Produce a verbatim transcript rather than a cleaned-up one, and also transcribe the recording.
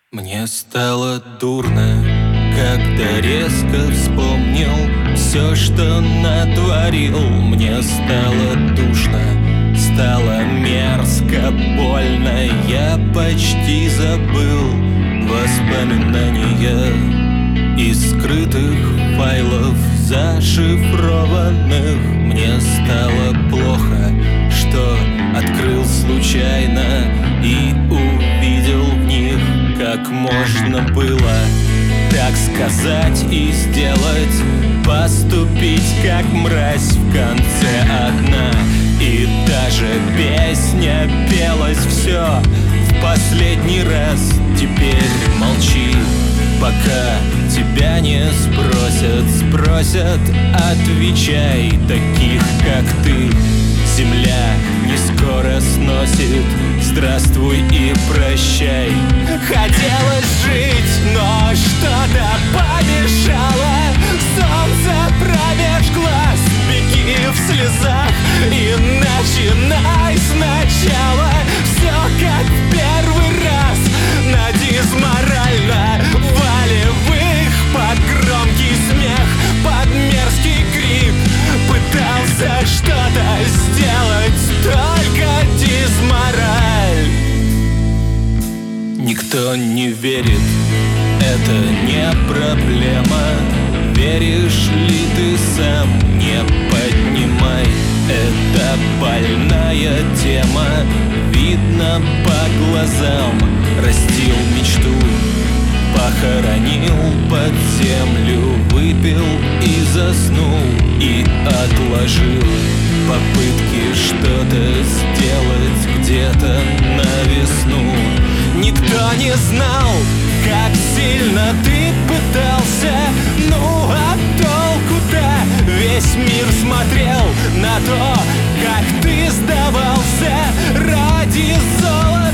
Мне стало дурно, когда резко вспомнил все, что натворил. Мне стало душно, стало мерзко, больно. Я почти забыл воспоминания из скрытых файлов, зашифрованных. Мне стало плохо, что открыл случайно и увидел в них, как можно было так сказать и сделать, поступить как мразь. В конце одна и та же песня пелась, все в последний раз. Теперь молчи, пока тебя не спросят. Спросят, отвечай. Таких, как ты, земля не скоро сносит. Здравствуй и прощай. Хотелось жить, но что-то помешало. Солнце промеж глаз, беги в слезах и начинай сначала. Все как в первый раз, надеюсь, морально волевых. Под громкий смех, под мерзкий крик пытался что-то сделать только дизмораль. Никто не верит, это не проблема. Веришь ли ты сам, не поднимай. Это больная тема, видно по глазам. Растил мечту, похоронил под землю, выпил и заснул, и отложил попытки что-то сделать где-то на весну. Никто не знал, как сильно ты пытался, ну а толку-то? Весь мир смотрел на то, как ты сдавался ради золота.